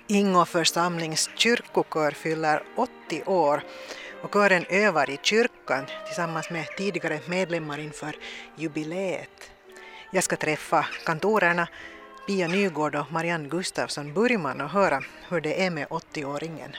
Ingo församlings kyrkokör fyller 80 år och kören övar i kyrkan tillsammans med tidigare medlemmar inför jubileet. Jag ska träffa kantorerna Pia Nygård och Marianne Gustafsson Burman och höra hur det är med 80-åringen.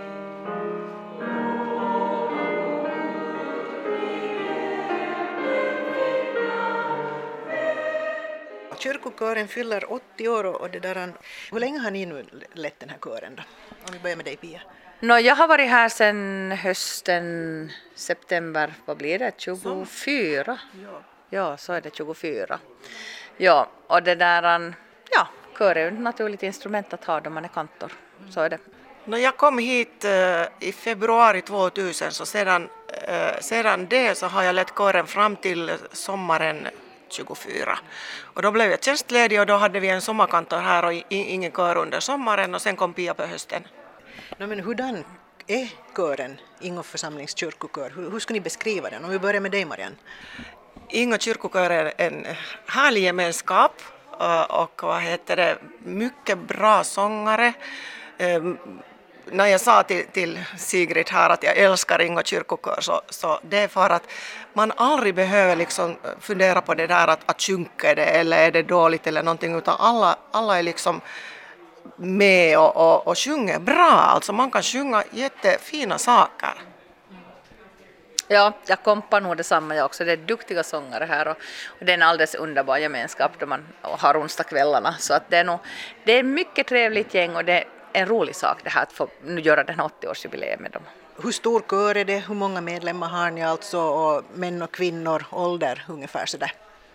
Kyrkokören fyller 80 år och det där. Hur länge har ni nu lett den här kören då? Om vi börjar med dig, Pia. Jag har varit här sedan hösten, september, vad blir det? 24? Ja, så är det 24. Ja, och det där, kör är ju ett naturligt instrument att ha då man är kantor. Så är det. Jag kom hit i februari 2000, så sedan det så har jag lett kören fram till sommaren 24. Och då blev jag tjänstledig och då hade vi en sommarkantor här och ingen kör under sommaren och sen kom Pia på hösten. Men hurdan är kören, Ingo församlings kyrkokör? Hur skulle ni beskriva den? Om vi börjar med dig, Marianne. Ingo kyrkokör är en härlig gemenskap och mycket bra sångare. När jag sa till Sigrid här att jag älskar Ingo kyrkokör så det är för att man aldrig behöver liksom fundera på det där att sjunka det eller är det dåligt eller någonting, utan alla är liksom med och sjunger bra. Alltså man kan sjunga jättefina saker. Ja, jag kompar nog detsamma jag också. Det är duktiga sångare här och det är en alldeles underbar gemenskap då man har onsdagskvällarna. Så att det är mycket trevligt gäng och det är en rolig sak det här att få göra den här 80-årsjubileet med dem. Hur stor kör är det? Hur många medlemmar har ni alltså? Och män och kvinnor, ålder ungefär sådär?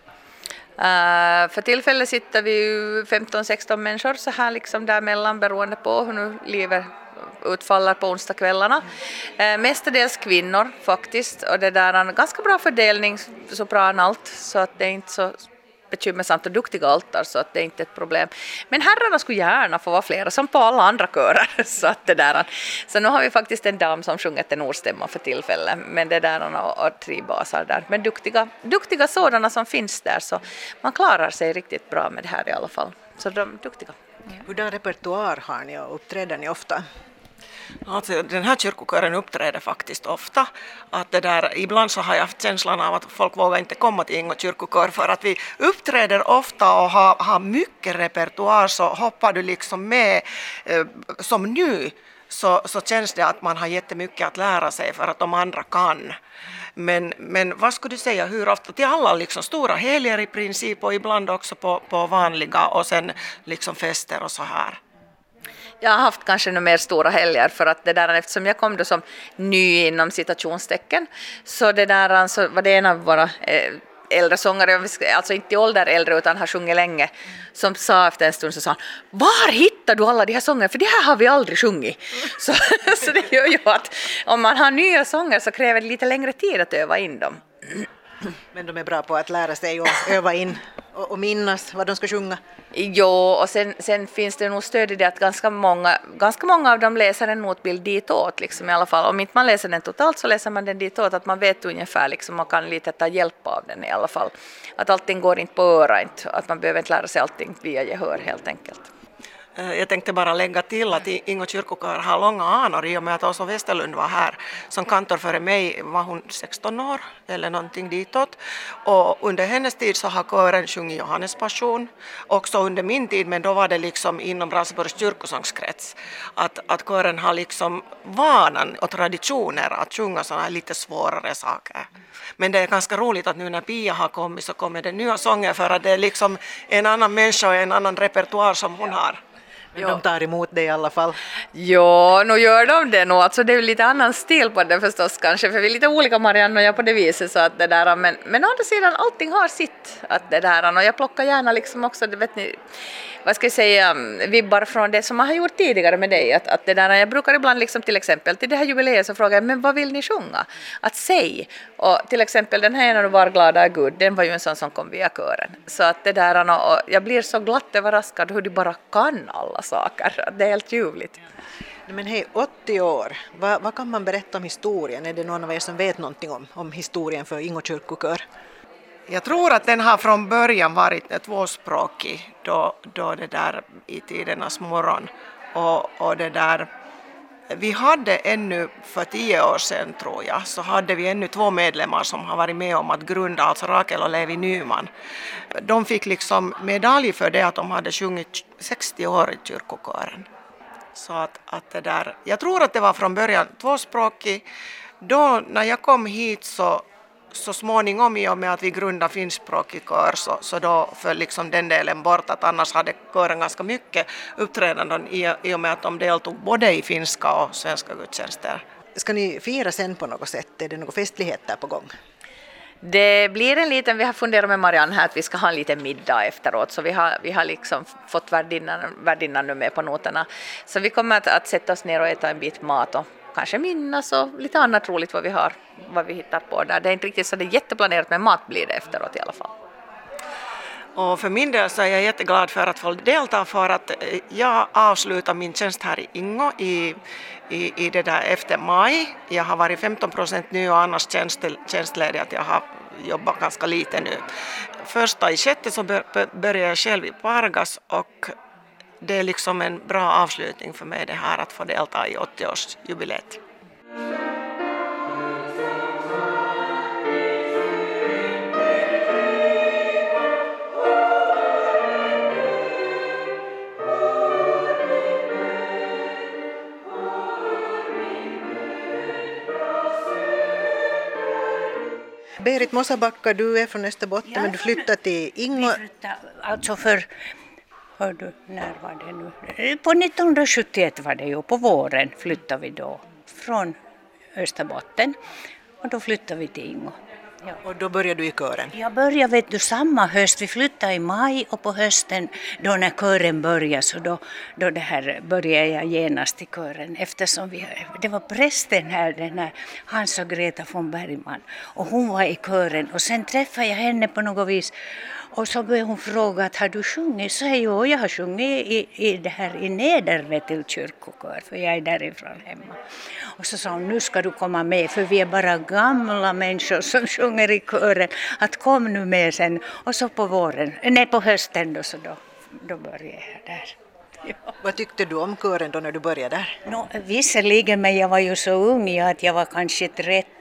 För tillfället sitter vi 15-16 människor så här liksom däremellan beroende på hur nu livet utfaller på onsdagskvällarna. Mestadels kvinnor faktiskt och det där är en ganska bra fördelning, sopran allt, så att det är inte så bekymmersamt och duktiga altar så att det är inte ett problem. Men herrarna skulle gärna få vara flera som på alla andra körer. Så nu har vi faktiskt en dam som sjunger tenorstämma för tillfället, men det där och 3 basar där. Men duktiga sådana som finns där, så man klarar sig riktigt bra med det här i alla fall. Så de är duktiga. Hurdan repertoar har ni och uppträder ni ofta? Alltså, den här kyrkokören uppträder faktiskt ofta. Att ibland så har jag haft känslan av att folk vågar inte komma till Ingo kyrkokör för att vi uppträder ofta och har mycket repertoar, så hoppar du liksom med som nu så känns det att man har jättemycket att lära sig för att de andra kan. Men vad skulle du säga, hur ofta? Till alla liksom stora helger i princip och ibland också på vanliga och sen liksom fester och så här. Jag har haft kanske några mer stora helger för att det där, eftersom jag kom då som ny inom citationstecken, så det där så var det en av våra äldre sångare, alltså inte i ålder äldre utan har sjungit länge, som sa efter en stund så sa han: var hittar du alla de här sångerna, för det här har vi aldrig sjungit. Så det gör ju att om man har nya sånger så kräver det lite längre tid att öva in dem. Men de är bra på att lära sig och öva in och minnas vad de ska sjunga. Jo, och sen finns det nog stöd i det att ganska många av dem läser en notbild ditåt liksom, i alla fall. Om inte man läser den totalt så läser man den ditåt, att man vet ungefär liksom, man kan lite ta hjälp av den i alla fall. Att allting går inte på öra, inte, att man behöver inte lära sig allting via gehör helt enkelt. Jag tänkte bara lägga till att Ingo kyrkokör har långa anor i och med att Åsa Westerlund var här som kantor före mig. Var hon 16 år eller någonting ditåt. Och under hennes tid så har kören sjungit Johannes passion. Också under min tid, men då var det liksom inom Raseborgs kyrkosångskrets. Att kören har liksom vanan och traditioner att sjunga sådana lite svårare saker. Men det är ganska roligt att nu när Pia har kommit så kommer det nya sånger för att det är liksom en annan människa och en annan repertoar som hon har. Men de tar emot det i alla fall. Ja, nu gör de det nog. Alltså, det är lite annan stil på det förstås kanske, för vi är lite olika, Marianne och jag, på det viset. Så att det där, men å andra sidan, allting har sitt. Att det där, och jag plockar gärna liksom också, det vet ni, vad ska jag säga, vibbar från det som man har gjort tidigare med dig. Att det där, jag brukar ibland liksom, till exempel till det här jubileet så frågar jag, men vad vill ni sjunga? Att säg. Och till exempel den här När du var glad är Gud, den var ju en sån som kom via kören. Så att det där, och jag blir så glatt överraskad hur de bara kan alla saker. Det är helt ljuvligt. Men hej, 80 år. Vad kan man berätta om historien? Är det någon av er som vet någonting om historien för Ingo kyrkokör? Jag tror att den har från början varit tvåspråkig då det där i tidernas morgon. och det där. Vi hade ännu för 10 år sedan tror jag, så hade vi ännu 2 medlemmar som har varit med om att grunda, alltså Rakel och Levi Nyman. De fick liksom medalj för det att de hade sjungit 60 år i kyrkokören. Så att det där, jag tror att det var från början tvåspråkig. Då när jag kom hit så småningom i och med att vi grundade finskspråkig kör så då föll liksom den delen bort, att annars hade kören ganska mycket uppträdanden i och med att de deltog både i finska och svenska gudstjänster. Ska ni fira sen på något sätt? Är det några festligheter på gång? Det blir en liten, vi har funderat med Marianne här att vi ska ha en liten middag efteråt, så vi har liksom fått värdinnan nu med på noterna. Så vi kommer att sätta oss ner och äta en bit mat och kanske minnas och lite annat roligt vad vi hittar på där. Det är inte riktigt så det är jätteplanerat, men mat blir det efteråt i alla fall. Och för min del så är jag jätteglad för att få delta, för att jag avslutar min tjänst här i Ingo i det där efter maj. Jag har varit 15% nu och annars tjänstledig, att jag har jobbat ganska lite nu. Första i sjätte så börjar jag själv i Pargas, och det är liksom en bra avslutning för mig det här att få delta i 80-årsjubileet. Berit Mosabacka, du är från Österbotten, men du flyttade till Ingo. Alltså när var det nu? På 1971 var det ju, på våren flyttade vi då från Österbotten och då flyttade vi till Ingo. Ja. Och då började du i kören? Jag började samma höst, vi flyttade i maj och på hösten då när kören började så då det här började jag genast i kören eftersom det var prästen här, den här Hans och Greta von Bergman, och hon var i kören och sen träffade jag henne på något vis. Och så började hon fråga att har du sjungit? Så jag har sjungit i Nedervetil kyrkokör, för jag är därifrån hemma. Och så sa hon, nu ska du komma med, för vi är bara gamla människor som sjunger i kören. Att kom nu med sen. Och så på hösten då började jag där. Ja. Vad tyckte du om kören då när du började där? Visserligen, men jag var ju så ung att jag var kanske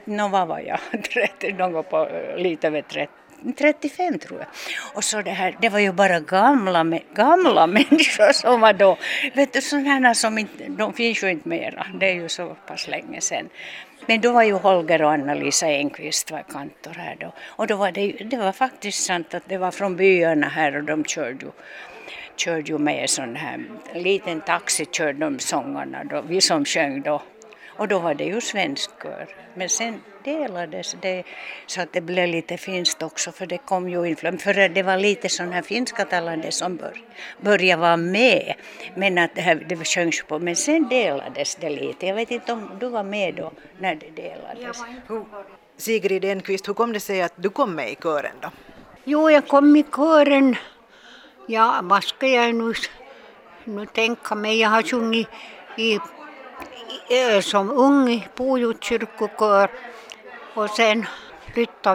35 tror jag. Och så det var ju bara gamla människor som var då. Vet du, sådana som inte, de finns ju inte mera. Det är ju så pass länge sedan. Men då var ju Holger och Anna-Lisa Enqvist var kantor här då. Och då var det var faktiskt sant att det var från byarna här och de körde ju med sån här liten taxi, körde de sångarna då, vi som sjöng då. Och då var det ju svensk kör. Men sen delades det så att det blev lite finskt också, för det kom ju inflöm. För det var lite sån här finska talande som började vara med. Men att det sjöngs på. Men sen delades det lite. Jag vet inte om du var med då när det delades. Sigrid Enqvist, hur kom det sig att du kom med i kören då? Jo, jag kom i kören. Ja, vad ska jag nu tänka mig? Jag har sjungit som ung i Pujo kyrkokör, och sen flyttade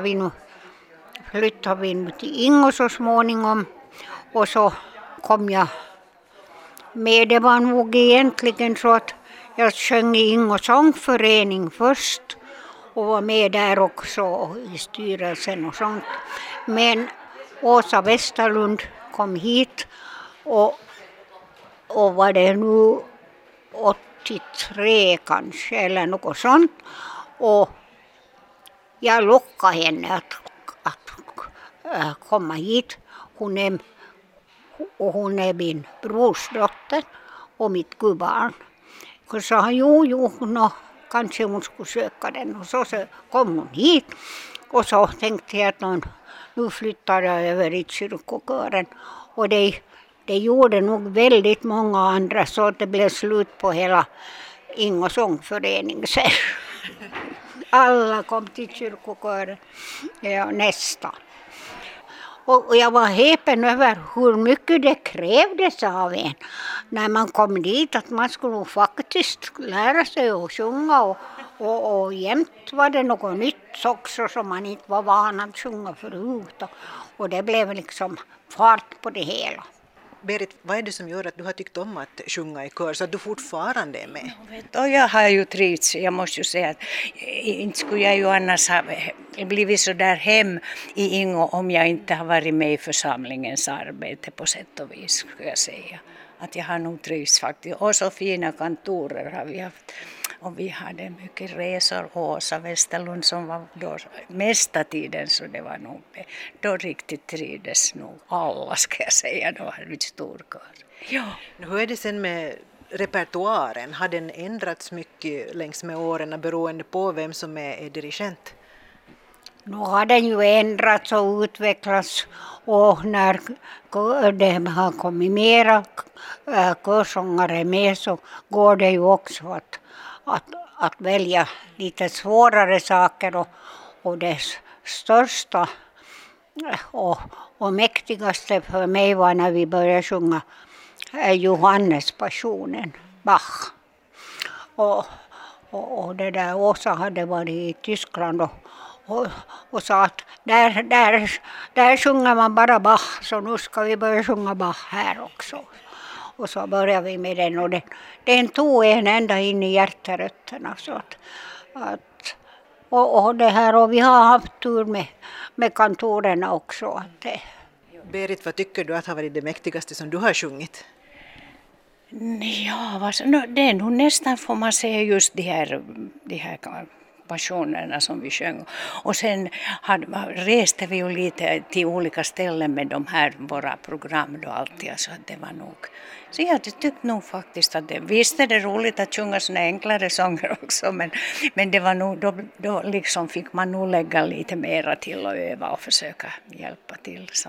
vi nu till Ingo så småningom, och så kom jag med. Det var nog egentligen så att jag sjöng i Ingo sångförening först och var med där också i styrelsen och sånt. Men Åsa Westerlund kom hit och var det nu 83 kanske eller något sånt, och jag lockade henne att komma hit. Hon är min brorsdotter och mitt gubbarn. Och sa kanske hon skulle söka den, och så kom hon hit, och så tänkte jag att nu flyttar jag över i kyrkokören, och det gjorde nog väldigt många andra, så att det blev slut på hela Ingo sångförening. Alla kom till kyrkokören, ja, nästan. Och jag var häpen över hur mycket det krävdes av en när man kom dit, att man skulle faktiskt lära sig att sjunga, och jämt var det något nytt också som man inte var van att sjunga förut, och det blev liksom fart på det hela. Berit, vad är det som gör att du har tyckt om att sjunga i kör så att du fortfarande är med? Och jag har ju trivts, jag måste ju säga att inte skulle jag ju annars ha blivit så där hem i Ingo om jag inte har varit med i församlingens arbete på sätt och vis, skulle jag säga. Att jag har nog trivts faktiskt. Och så fina kantorer har vi haft. Och vi hade mycket resor. Åsa Westerlund som var då mesta tiden, så det var nog då riktigt trivdes nog alla, ska jag säga. Då hade vi stor kör. Ja. Hur är det sen med repertoaren? Har den ändrats mycket längs med åren beroende på vem som är dirigent? Nu har den ju ändrats och utvecklats, och när det har kommit mera körsångare med så går det ju också att välja lite svårare saker, och det största och mäktigaste för mig var när vi började sjunga Johannespassionen, Bach. Och det där Åsa hade varit i Tyskland och sa att där sjunger man bara Bach, så nu ska vi börja sjunga Bach här också. Och så började vi med den, och den tog en ända in i hjärterötterna. Så och det här, och vi har haft tur med kantorerna också. Berit, vad tycker du att har varit det mäktigaste som du har sjungit? Ja, det är nog nästan, får man säga, just de här passionerna som vi sjöng. Och sen reste vi ju lite till olika ställen med de här våra program då alltid, så att det var nog. Så jag tyckte nog faktiskt att visst är det roligt att sjunga såna enklare sånger också, men det var nog, då liksom fick man nog lägga lite mera till och öva och försöka hjälpa till. Så.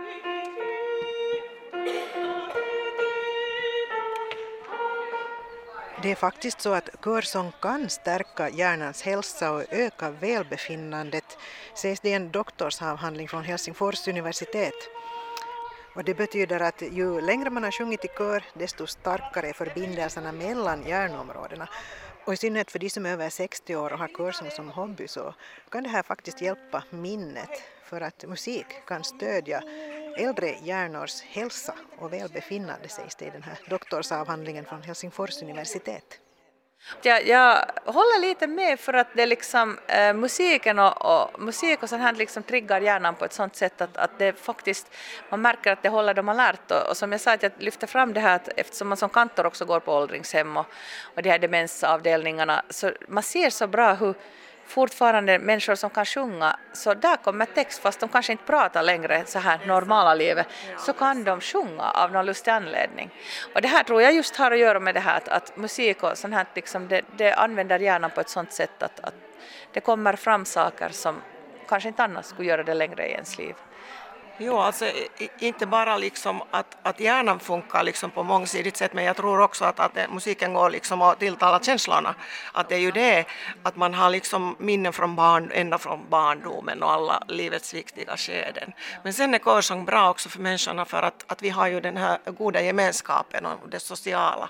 Det är faktiskt så att körsång kan stärka hjärnans hälsa och öka välbefinnandet, sägs det i en doktorsavhandling från Helsingfors universitet. Och det betyder att ju längre man har sjungit i kör, desto starkare är förbindelserna mellan hjärnområdena. Och i synnerhet för de som är över 60 år och har körsång som hobby, så kan det här faktiskt hjälpa minnet, för att musik kan stödja äldre hjärnors hälsa och välbefinnande, sägs det i den här doktorsavhandlingen från Helsingfors universitet. Jag håller lite med, för att det liksom, musiken och musik och sånt här liksom triggar hjärnan på ett sånt sätt att det faktiskt, man märker att det håller dem alert. Och som jag sa, att jag lyfter fram det här att eftersom man som kantor också går på åldringshem och de här demensavdelningarna, så man ser så bra hur fortfarande människor som kan sjunga, så där kommer text, fast de kanske inte pratar längre så här normala livet, så kan de sjunga av någon lustig anledning. Och det här tror jag just har att göra med det här att musik och sånt här liksom, det använder hjärnan på ett sånt sätt att det kommer fram saker som kanske inte annars skulle göra det längre i ens liv. Jo, alltså inte bara liksom att hjärnan funkar liksom på mångsidigt sätt, men jag tror också att musiken går liksom att tilltala känslorna. Att det är ju det att man har liksom minnen ända från barndomen och alla livets viktiga skeden. Men sen är körsång bra också för människorna, för att vi har ju den här goda gemenskapen och det sociala.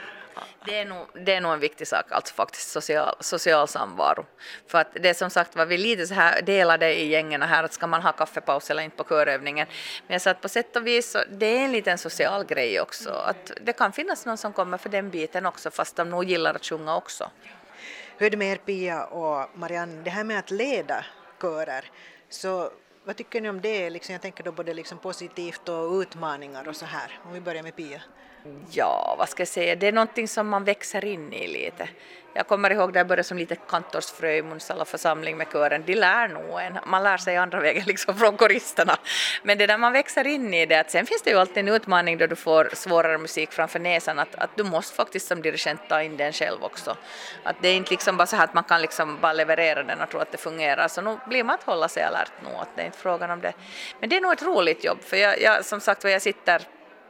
Det är nog en viktig sak, alltså faktiskt social samvaro. För att det är som sagt var vi lite så här delade i gängerna här, att ska man ha kaffepaus eller inte på körövningen. Men jag sa att på sätt och vis så det är en liten social grej också. Att det kan finnas någon som kommer för den biten också, fast de nog gillar att sjunga också. Hur är det med er, Pia och Marianne, det här med att leda körer, så vad tycker ni om det? Liksom, jag tänker då både liksom positivt och utmaningar och så här. Om vi börjar med Pia. Ja, vad ska jag säga? Det är någonting som man växer in i lite. Jag kommer ihåg där jag började som lite kantorsfrö i Munsala församling med kören. De lär nog en. Man lär sig andra vägen liksom från koristerna. Men det där man växer in i det. Att sen finns det ju alltid en utmaning då du får svårare musik framför näsan. Att du måste faktiskt som dirigent ta in den själv också. Att det är inte liksom bara så här att man kan liksom bara leverera den och tro att det fungerar. Så nu blir man att hålla sig alert nog. Att det är inte frågan om det. Men det är nog ett roligt jobb. För jag som sagt jag sitter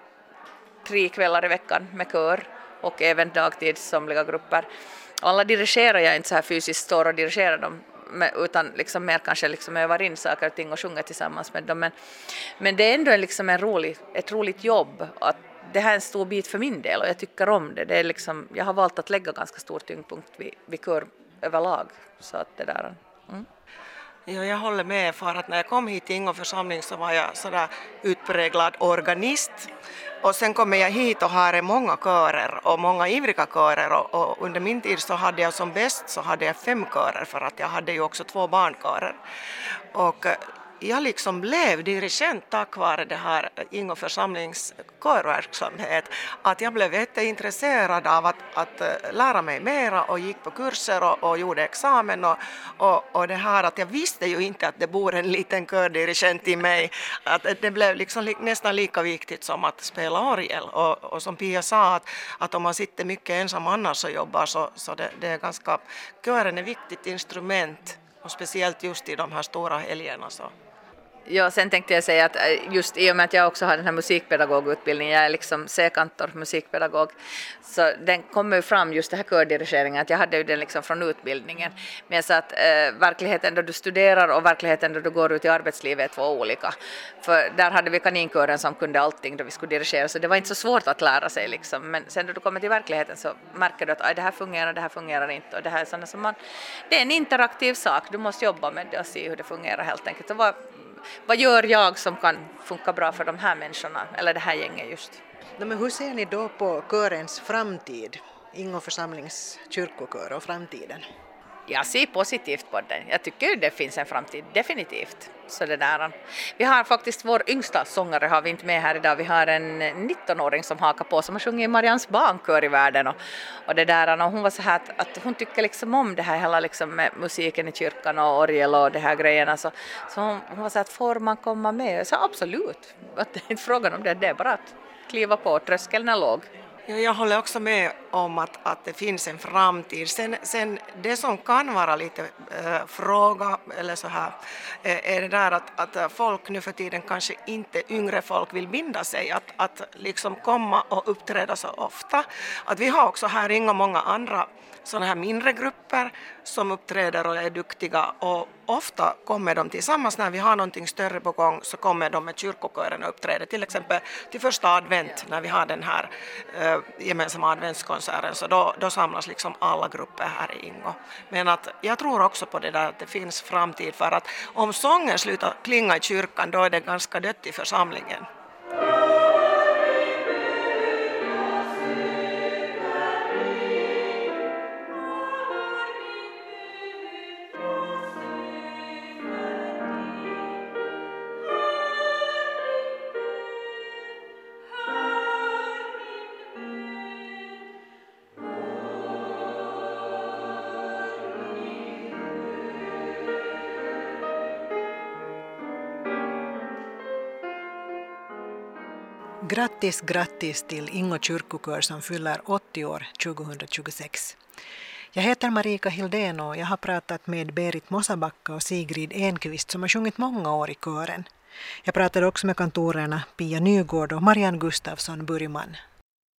3 kvällar i veckan med kör och även dagtid somliga grupper. Alla dirigerar jag inte så här fysiskt står och dirigerar dem, utan liksom mer kanske liksom övar in saker och ting och sjunger tillsammans med dem. Men det är ändå liksom ett roligt jobb. Att det här är en stor bit för min del och jag tycker om det. Det är liksom, jag har valt att lägga ganska stor tyngdpunkt vid kör överlag. Så att det där. Ja, jag håller med, för att när jag kom hit till Ingå församling så var jag sådär utpräglad organist. Och sen kommer jag hit och har många körer och många ivriga körer, och under min tid så hade jag som bäst så hade jag 5 körer, för att jag hade ju också 2 barnkörer. Och jag liksom blev dirigent tack vare det här Ingå församlings körverksamhet, att jag blev jätteintresserad av att lära mig mera och gick på kurser och gjorde examen och det här att jag visste ju inte att det bor en liten kördirigent i mig, att det blev liksom nästan lika viktigt som att spela orgel, och som Pia sa att om man sitter mycket ensam annars och jobbar så det är ganska, kören är ett viktigt instrument och speciellt just i de här stora helgerna så. Ja, sen tänkte jag säga att just i och med att jag också har den här musikpedagogutbildningen, jag är liksom C-kantor musikpedagog, så den kommer ju fram just det här kördirigeringen, att jag hade ju den liksom från utbildningen. Men så att verkligheten då du studerar och verkligheten då du går ut i arbetslivet är 2 olika. För där hade vi kaninkören som kunde allting då vi skulle dirigera, så det var inte så svårt att lära sig liksom. Men sen då du kommer till verkligheten så märker du att det här fungerar inte, och det här är sådana som det är en interaktiv sak, du måste jobba med det och se hur det fungerar helt enkelt. Och vad gör jag som kan funka bra för de här människorna, eller det här gänget just? Men hur ser ni då på körens framtid, Ingå församlings kyrkokör och framtiden? Jag ser positivt på det. Jag tycker det finns en framtid, definitivt. Så det där. Vi har faktiskt vår yngsta sångare har vi inte med här idag. Vi har en 19-åring som hakar på, som har sjungit i Marians barnkör i världen. Och det där, och hon var så här att hon tycker liksom om det här hela liksom med musiken i kyrkan och orgel och de här grejerna. Så hon var så här att får man komma med? Jag sa absolut. Att det är inte frågan om det är bara att kliva på, tröskeln är låg. Ja, jag håller också med om att det finns en framtid. Sen det som kan vara lite fråga eller så här är det där att folk nu för tiden, kanske inte yngre folk, vill binda sig att liksom komma och uppträda så ofta. Att vi har också här Ingå många andra sådana här mindre grupper som uppträder och är duktiga, och ofta kommer de tillsammans när vi har någonting större på gång, så kommer de med kyrkokören och uppträder, till exempel till första advent när vi har den här gemensamma adventskonserten, så då samlas liksom alla grupper här i Ingå. Men att jag tror också på det där att det finns framtid, för att om sången slutar klinga i kyrkan då är det ganska dött i församlingen. Grattis till Ingå kyrkokör som fyller 80 år 2026. Jag heter Marika Hildén och jag har pratat med Berit Mosabacka och Sigrid Enqvist som har sjungit många år i kören. Jag pratade också med kantorerna Pia Nygård och Marianne Gustafsson Burgman.